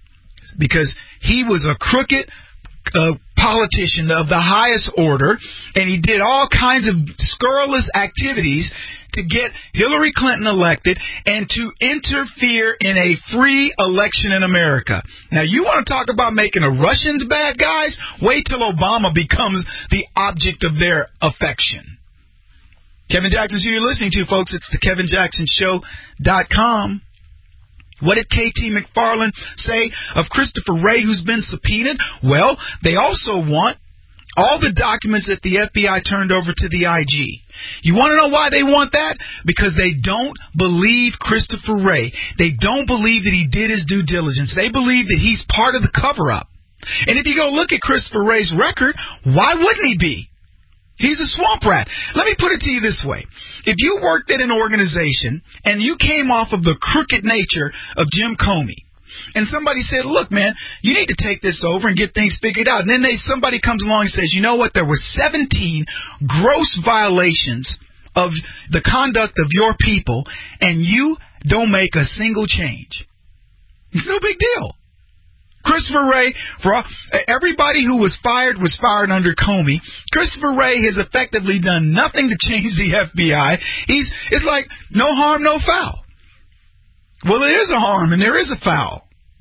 S4: Because he was a crooked uh, politician of the highest order, and he did all kinds of scurrilous activities to get Hillary Clinton elected and to interfere in a free election in America. Now, you want to talk about making the Russians bad guys? Wait till Obama becomes the object of their affection. Kevin Jackson, who you're listening to, folks. It's the Kevin Jackson Show dot com. What did K T McFarland say of Christopher Wray, who's been subpoenaed? Well, they also want all the documents that the F B I turned over to the I G. You want to know why they want that? Because they don't believe Christopher Wray. They don't believe that he did his due diligence. They believe that he's part of the cover-up. And if you go look at Christopher Wray's record, why wouldn't he be? He's a swamp rat. Let me put it to you this way. If you worked at an organization and you came off of the crooked nature of Jim Comey, and somebody said, look, man, you need to take this over and get things figured out. And then they, somebody comes along and says, you know what, there were seventeen gross violations of the conduct of your people, and you don't make a single change. It's no big deal. Christopher Wray, for all, everybody who was fired was fired under Comey. Christopher Wray has effectively done nothing to change the F B I. He's It's like no harm, no foul. Well, there is a harm and there is a foul.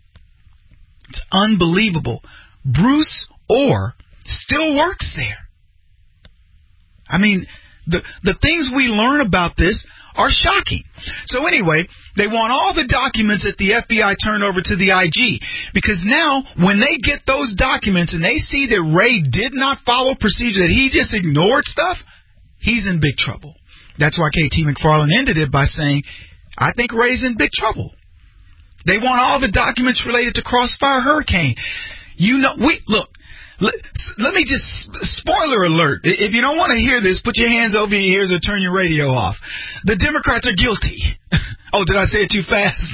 S4: It's unbelievable. Bruce Orr still works there. I mean, the the things we learn about this are shocking. So anyway, they want all the documents that the F B I turned over to the I G, because now when they get those documents and they see that Wray did not follow procedure, that he just ignored stuff, he's in big trouble. That's why K T McFarland ended it by saying, I think Wray's in big trouble. They want all the documents related to Crossfire Hurricane. You know, we look, let, let me just, spoiler alert. If you don't want to hear this, put your hands over your ears or turn your radio off. The Democrats are guilty. Oh, did I say it too fast?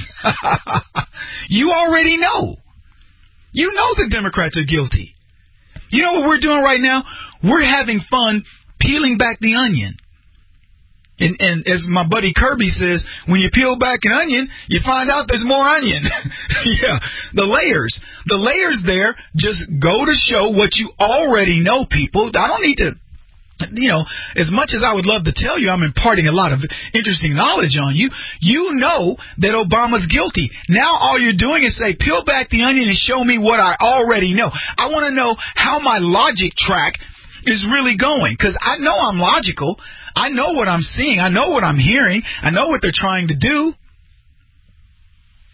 S4: You already know. You know the Democrats are guilty. You know what we're doing right now? We're having fun peeling back the onion. And, and as my buddy Kirby says, when you peel back an onion, you find out there's more onion. Yeah, the layers. The layers there just go to show what you already know, people. I don't need to, you know, as much as I would love to tell you, I'm imparting a lot of interesting knowledge on you. You know that Obama's guilty. Now all you're doing is say, peel back the onion and show me what I already know. I want to know how my logic track is really going, because I know I'm logical. I know what I'm seeing. I know what I'm hearing. I know what they're trying to do.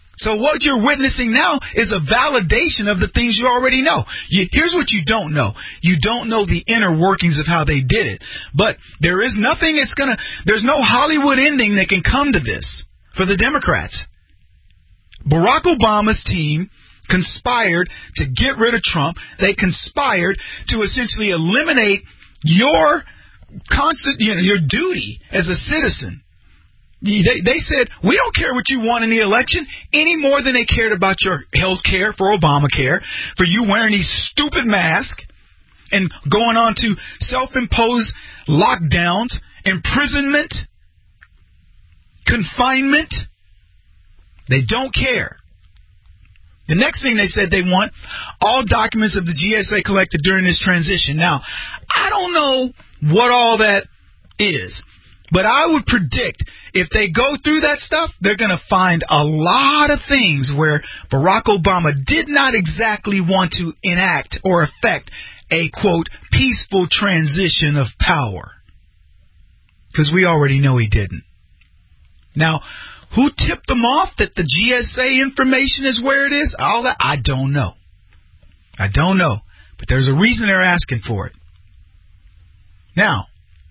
S4: So what you're witnessing now is a validation of the things you already know. You, here's what you don't know. You don't know the inner workings of how they did it. But there is nothing it's going to, there's no Hollywood ending that can come to this for the Democrats. Barack Obama's team conspired to get rid of Trump. They conspired to essentially eliminate your constant, you know, your duty as a citizen. They, they said, we don't care what you want in the election any more than they cared about your health care for Obamacare, for you wearing these stupid masks and going on to self-imposed lockdowns, imprisonment, confinement. They don't care. The next thing they said they want, all documents of the G S A collected during this transition. Now, I don't know what all that is. But I would predict if they go through that stuff, they're going to find a lot of things where Barack Obama did not exactly want to enact or effect a, quote, peaceful transition of power. Because we already know he didn't. Now, who tipped them off that the G S A information is where it is? All that, I don't know. I don't know. But there's a reason they're asking for it. Now,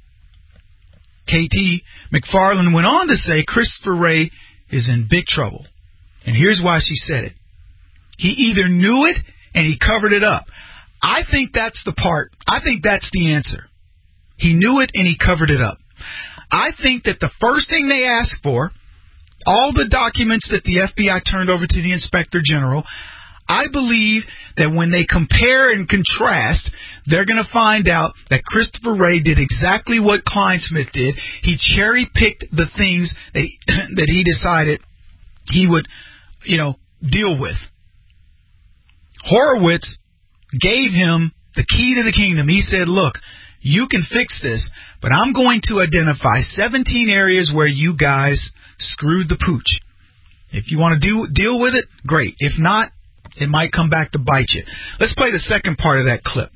S4: K T McFarland went on to say Christopher Wray is in big trouble. And here's why she said it. He either knew it and he covered it up. I think that's the part. I think that's the answer. He knew it and he covered it up. I think that the first thing they asked for, all the documents that the F B I turned over to the Inspector General, I believe that when they compare and contrast, they're going to find out that Christopher Wray did exactly what Kleinsmith did. He cherry-picked the things that he, that he decided he would, you know, deal with. Horowitz gave him the key to the kingdom. He said, look, you can fix this, but I'm going to identify seventeen areas where you guys screwed the pooch. If you want to do, deal with it, great. If not, it might come back to bite you. Let's play the second part of that clip.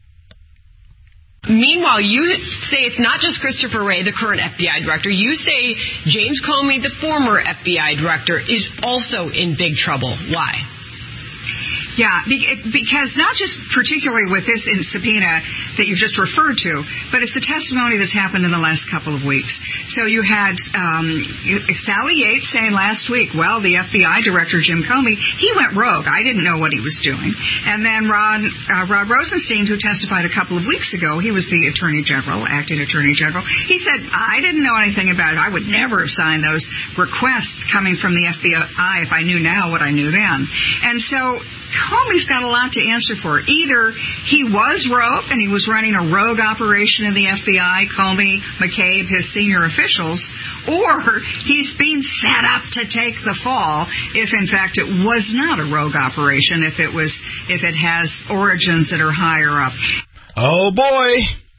S23: Meanwhile, you say it's not just Christopher Wray, the current F B I director. You say James Comey, the former F B I director, is also in big trouble. Why?
S24: Yeah, because not just particularly with this subpoena that you just referred to, but it's the testimony that's happened in the last couple of weeks. So you had um, Sally Yates saying last week, well, the F B I director, Jim Comey, he went rogue. I didn't know what he was doing. And then Rod, uh, Rod Rosenstein, who testified a couple of weeks ago, he was the Attorney General, acting Attorney General, he said, I didn't know anything about it. I would never have signed those requests coming from the F B I if I knew now what I knew then. And so Comey's got a lot to answer for. Either he was rogue and he was running a rogue operation in the F B I, Comey, McCabe, his senior officials, or he's being set up to take the fall if, in fact, it was not a rogue operation, if it was, if it has origins that are higher up.
S4: Oh boy!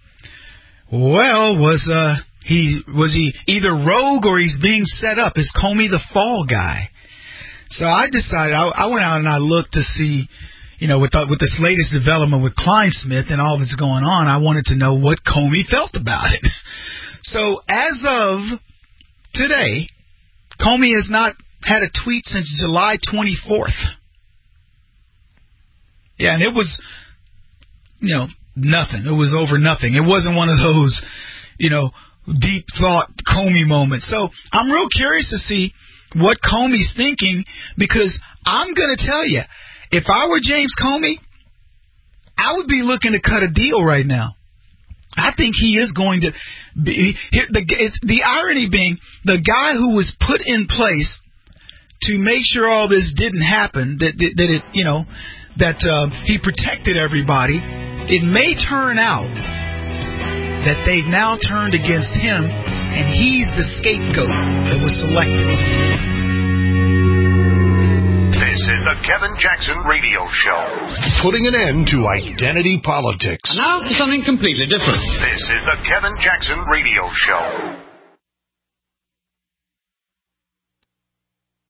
S4: Well, was uh he was he either rogue or he's being set up? Is Comey the fall guy? So I decided, I, I went out and I looked to see, you know, with the, with this latest development with Kleinsmith and all that's going on, I wanted to know what Comey felt about it. So as of today, Comey has not had a tweet since July twenty-fourth. Yeah, and it was, you know, nothing. It was over nothing. It wasn't one of those, you know, deep thought Comey moments. So I'm real curious to see what Comey's thinking, because I'm going to tell you, if I were James Comey, I would be looking to cut a deal right now. I think he is going to be, the, it's, the irony being, the guy who was put in place to make sure all this didn't happen, that, that, that it, you know, that uh, he protected everybody, it may turn out that they've now turned against him, and he's the scapegoat that was selected.
S2: This is the Kevin Jackson Radio Show. Putting an end to identity politics.
S3: And now for something completely different.
S2: This is the Kevin Jackson Radio Show.